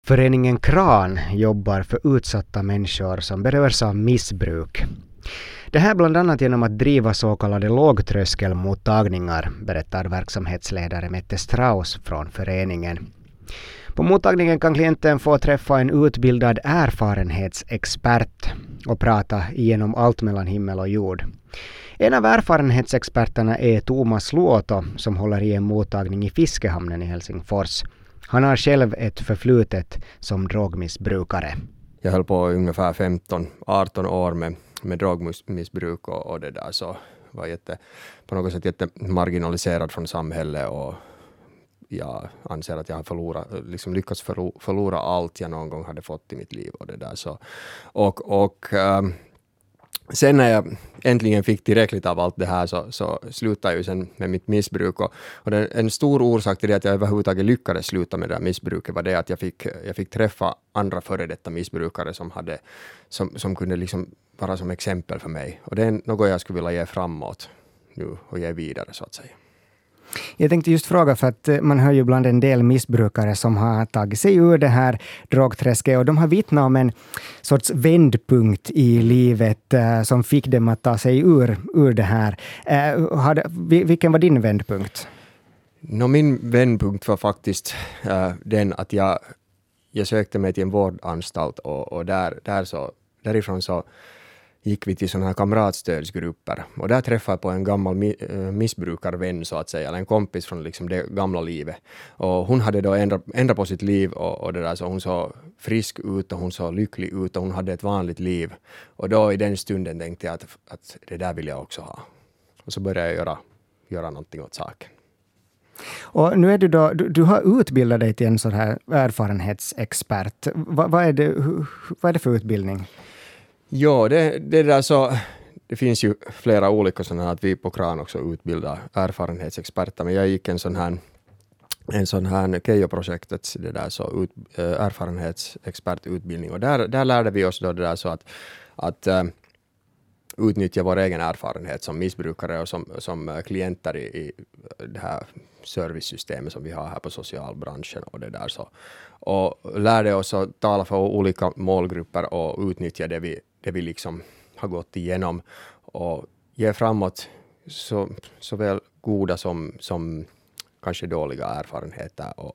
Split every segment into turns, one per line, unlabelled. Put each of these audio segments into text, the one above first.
Föreningen KRAN jobbar för utsatta människor som berörs av missbruk. Det här bland annat genom att driva så kallade lågtröskelmottagningar, berättar verksamhetsledare Mette Strauss från föreningen. På mottagningen kan klienten få träffa en utbildad erfarenhetsexpert och prata igenom allt mellan himmel och jord. En av erfarenhetsexperterna är Thomas Luoto som håller i en mottagning i Fiskehamnen i Helsingfors. Han har själv ett förflutet som drogmissbrukare.
Jag höll på ungefär 15-18 år med drogmissbruk och det där, så var på något sätt marginaliserad från samhället, och jag anser att jag har lyckats förlora allt jag någon gång hade fått i mitt liv och det där, så sen när jag äntligen fick tillräckligt av allt det här så slutade jag ju sen med mitt missbruk. Och en stor orsak till det att jag överhuvudtaget lyckades sluta med det här missbruket var det att jag fick träffa andra före detta missbrukare som kunde liksom vara som exempel för mig. Och det är något jag skulle vilja ge framåt nu och ge vidare, så att säga.
Jag tänkte just fråga, för att man hör ju bland en del missbrukare som har tagit sig ur det här drogträsket, och de har vittnat om en sorts vändpunkt i livet som fick dem att ta sig ur det här. Vilken var din vändpunkt?
Min vändpunkt var faktiskt den att jag sökte mig till en vårdanstalt, och därifrån så gick vi till sådana här kamratstödsgrupper, och där träffade jag på en gammal missbrukarvän, så att säga, eller en kompis från liksom det gamla livet, och hon hade då ändrat på sitt liv och det där, så hon såg frisk ut och hon såg lycklig ut och hon hade ett vanligt liv, och då i den stunden tänkte jag att det där vill jag också ha, och så började jag göra någonting åt saken.
Och nu är du har utbildat dig till en sån här erfarenhetsexpert. Vad är det för utbildning?
Ja, det där, så det finns ju flera olika sådana här, att vi på KRAN också utbildar erfarenhetsexperter, men jag gick en sån här Keijo-projektet, det där, så erfarenhetsexpertutbildning, och där lärde vi oss då det där, så att utnyttja vår egen erfarenhet som missbrukare och som klienter i det här servicesystemet som vi har här på socialbranschen och det där, så, och lärde oss att tala för olika målgrupper och utnyttja det vi liksom har gått igenom och ge framåt såväl goda som kanske dåliga erfarenheter, och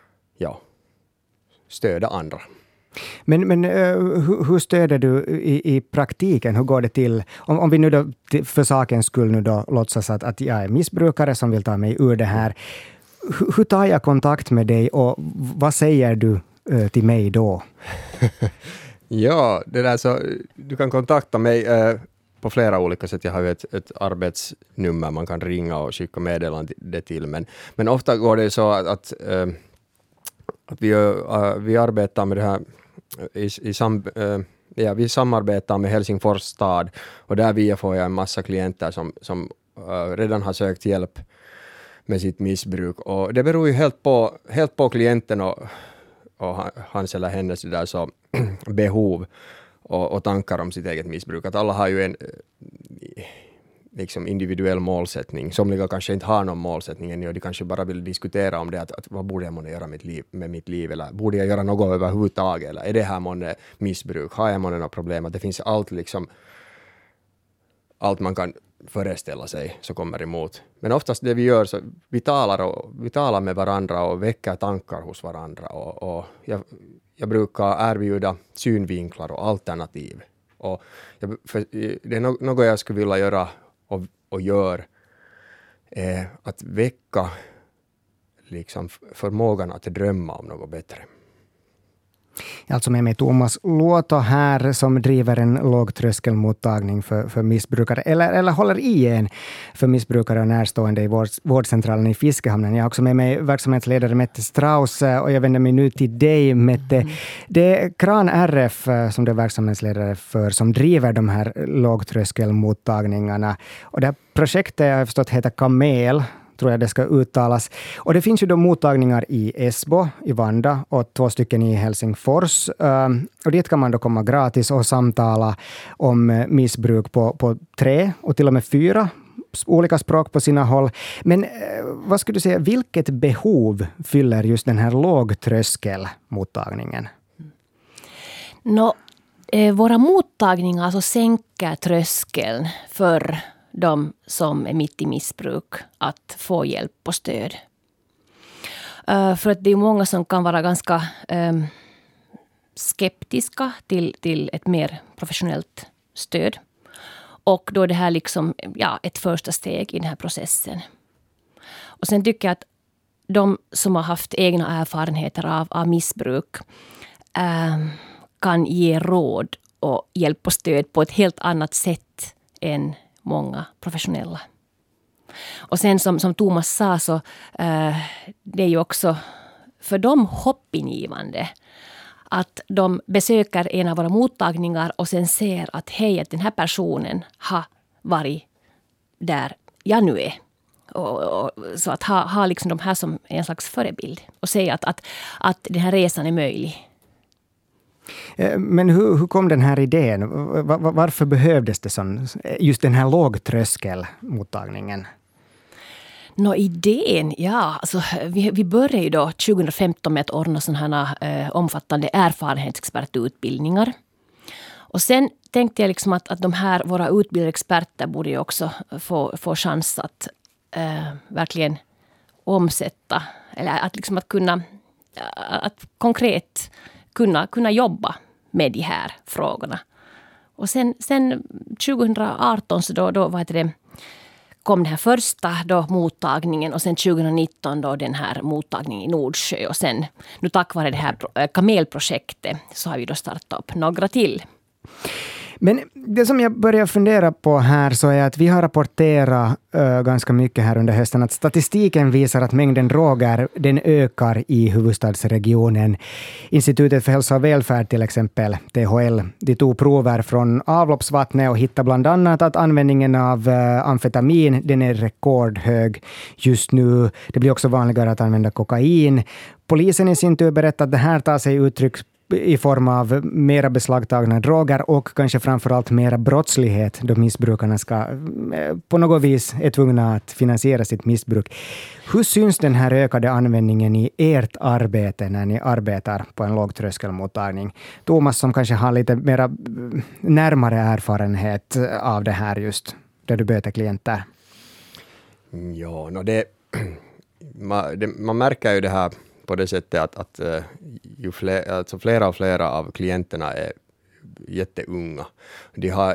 stödja andra.
Men hur stöder du i praktiken? Hur går det till? Om vi nu då för sakens skull nu då låtsas att jag är missbrukare som vill ta mig ur det här. Hur tar jag kontakt med dig och vad säger du till mig då?
Ja, det där, så du kan kontakta mig på flera olika sätt. Jag har ju ett arbetsnummer man kan ringa och skicka meddelande till, men ofta går det så att vi arbetar med det här vi samarbetar med Helsingfors stad, och där via får jag en massa klienter som redan har sökt hjälp med sitt missbruk, och det beror ju helt på klienten och hans eller hennes där, så behov och tankar om sitt eget missbruk. Att alla har ju en liksom individuell målsättning. Somliga kanske inte har någon målsättning ännu, och de kanske bara vill diskutera om det, att vad borde jag göra med mitt liv, eller borde jag göra något överhuvudtaget, eller är det här månne missbruk, har jag månne något problem, att det finns allt man kan föreställa sig så kommer emot. Men oftast det vi gör, så vi talar med varandra och väcker tankar hos varandra, och jag brukar erbjuda synvinklar och alternativ, och det är något jag skulle vilja göra och gör, att väcka liksom förmågan att drömma om något bättre.
Alltså med mig Thomas Luoto här som driver en lågtröskelmottagning för missbrukare eller håller i en för missbrukare och närstående i vårdcentralen i Fiskehamnen. Jag har också med mig verksamhetsledare Mette Strauss, och jag vänder mig nu till dig, Mette. Det är KRAN RF som du är verksamhetsledare för som driver de här lågtröskelmottagningarna, och det här projektet jag har förstått heter Kamel, tror jag det ska uttalas. Och det finns ju då mottagningar i Esbo, i Vanda och 2 stycken i Helsingfors. Och dit kan man då komma gratis och samtala om missbruk på 3 och till och med 4 olika språk på sina håll. Men vad skulle du säga, vilket behov fyller just den här lågtröskelmottagningen?
Våra mottagningar alltså sänker tröskeln för de som är mitt i missbruk att få hjälp och stöd. För att det är många som kan vara ganska skeptiska till ett mer professionellt stöd. Och då är det här liksom, ett första steg i den här processen. Och sen tycker jag att de som har haft egna erfarenheter av missbruk kan ge råd och hjälp och stöd på ett helt annat sätt än många professionella. Och sen som Thomas sa så det är ju också för dem hoppingivande att de besöker en av våra mottagningar och sen ser att hej, att den här personen har varit där jag nu är. Och så att ha liksom de här som en slags förebild och säga att den här resan är möjlig.
Men hur kom den här idén? Varför behövdes det just den här lågtröskelmottagningen?
Idén, alltså, vi började ju då 2015 med att ordna sådana här omfattande erfarenhetsexpertutbildningar. Och sen tänkte jag liksom att de här våra utbildade experter borde ju också få chans att verkligen omsätta, eller att liksom att kunna att konkret kunna jobba med de här frågorna. Och sen 2018 så då kom den här första mottagningen och sen 2019 då den här mottagningen i Nordsjö. Och sen nu tack vare det här kamelprojektet så har vi då startat upp några till.
Men det som jag börjar fundera på här så är att vi har rapporterat ganska mycket här under hösten att statistiken visar att mängden droger den ökar i huvudstadsregionen. Institutet för hälsa och välfärd till exempel, THL, de tog prover från avloppsvattnet och hittade bland annat att användningen av amfetamin den är rekordhög just nu. Det blir också vanligare att använda kokain. Polisen i sin tur berättar att det här tar sig uttryck i form av mera beslagtagna droger och kanske framförallt mera brottslighet då missbrukarna ska på något vis är tvungna att finansiera sitt missbruk. Hur syns den här ökade användningen i ert arbete när ni arbetar på en lågtröskelmottagning? Thomas som kanske har lite mera närmare erfarenhet av det här just där du möter klienter.
Ja, man märker ju det här på det sättet att flera och flera av klienterna är jätteunga. De har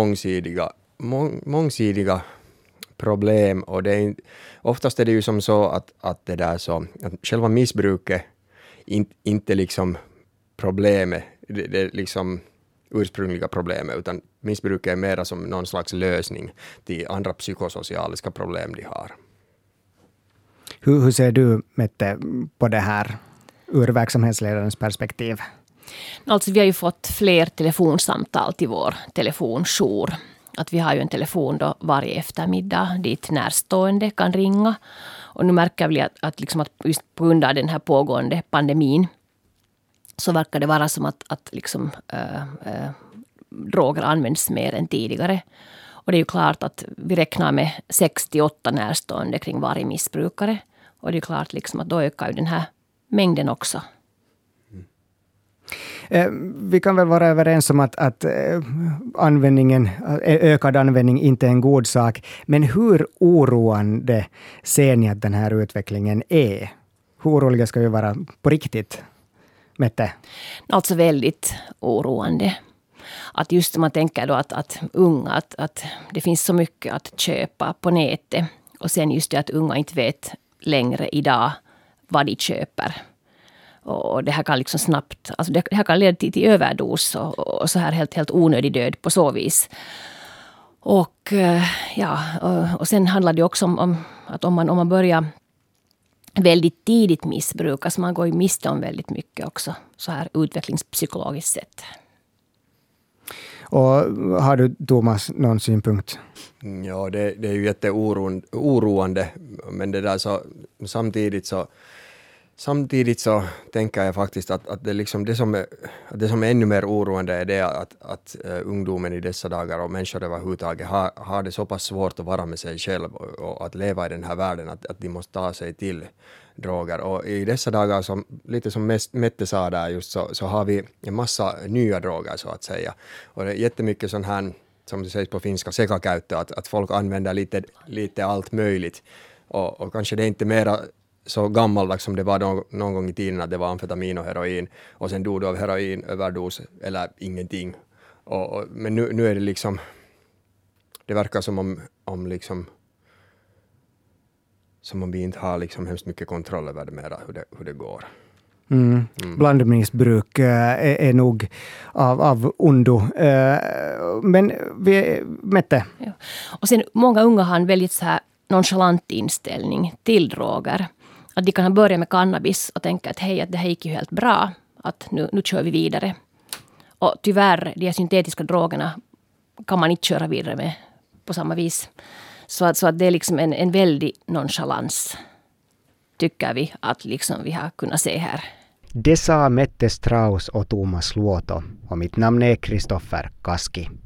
mångsidiga problem och oftast är det ju som så att det där så att själva missbruket inte liksom problemet, det är liksom ursprungliga problemet, utan missbruket är mera som någon slags lösning till andra psykosociala problem de har.
Hur ser du, Mette, på det här ur verksamhetsledarens perspektiv?
Alltså vi har ju fått fler telefonsamtal till vår telefonjour. Att vi har ju en telefon då varje eftermiddag dit närstående kan ringa. Och nu märker vi att just på grund av den här pågående pandemin så verkar det vara som att droger används mer än tidigare. Och det är ju klart att vi räknar med 68 närstående kring varje missbrukare. Och det är klart att då ökar ju den här mängden också.
Vi kan väl vara överens om att ökad användning inte är en god sak. Men hur oroande ser ni att den här utvecklingen är? Hur oroliga ska vi vara på riktigt, Mette?
Alltså väldigt oroande. Att just man tänker då att unga, att det finns så mycket att köpa på nätet. Och sen just det att unga inte vet längre idag vad de köper. Och det här kan snabbt, alltså det här kan leda till överdos och så här helt onödig död på så vis. Och och sen handlar det också om att om man börjar väldigt tidigt missbruk, alltså man går ju miste om väldigt mycket också så här utvecklingspsykologiskt sett.
Och har du, Thomas, någon synpunkt?
Ja, det är ju jätteoroande, men det där så samtidigt så Samtidigt så tänker jag faktiskt att det, liksom det som är ännu mer oroande är det att ungdomen i dessa dagar och människor överhuvudtaget har det så pass svårt att vara med sig själv och att leva i den här världen att de måste ta sig till droger. Och i dessa dagar, lite som Mette sa där just, så har vi en massa nya droger så att säga. Och det är jättemycket sån här, som det sägs på finska, sekakäyttö, att folk använder lite allt möjligt. Och kanske det är inte mera så gammaldags som det var någon gång i tiden att det var amfetamin och heroin och sen dog du av heroinöverdos eller ingenting. Men nu är det liksom, det verkar som om vi inte har liksom hemskt mycket kontroll över det mera, hur det går.
Blandmissbruk är nog av ondo. Men Mette?
Ja. Och sen många unga har en väldigt så här nonchalant inställning till droger. Att de kan börja med cannabis och tänka att hej, att det här gick ju helt bra. Att nu kör vi vidare. Och tyvärr, de syntetiska drogerna kan man inte köra vidare med på samma vis. Så att det är liksom en väldig nonchalans, tycker vi, att liksom vi har kunnat se här.
Det sa Mette Strauss och Thomas Luoto. Och mitt namn är Kristoffer Kaski.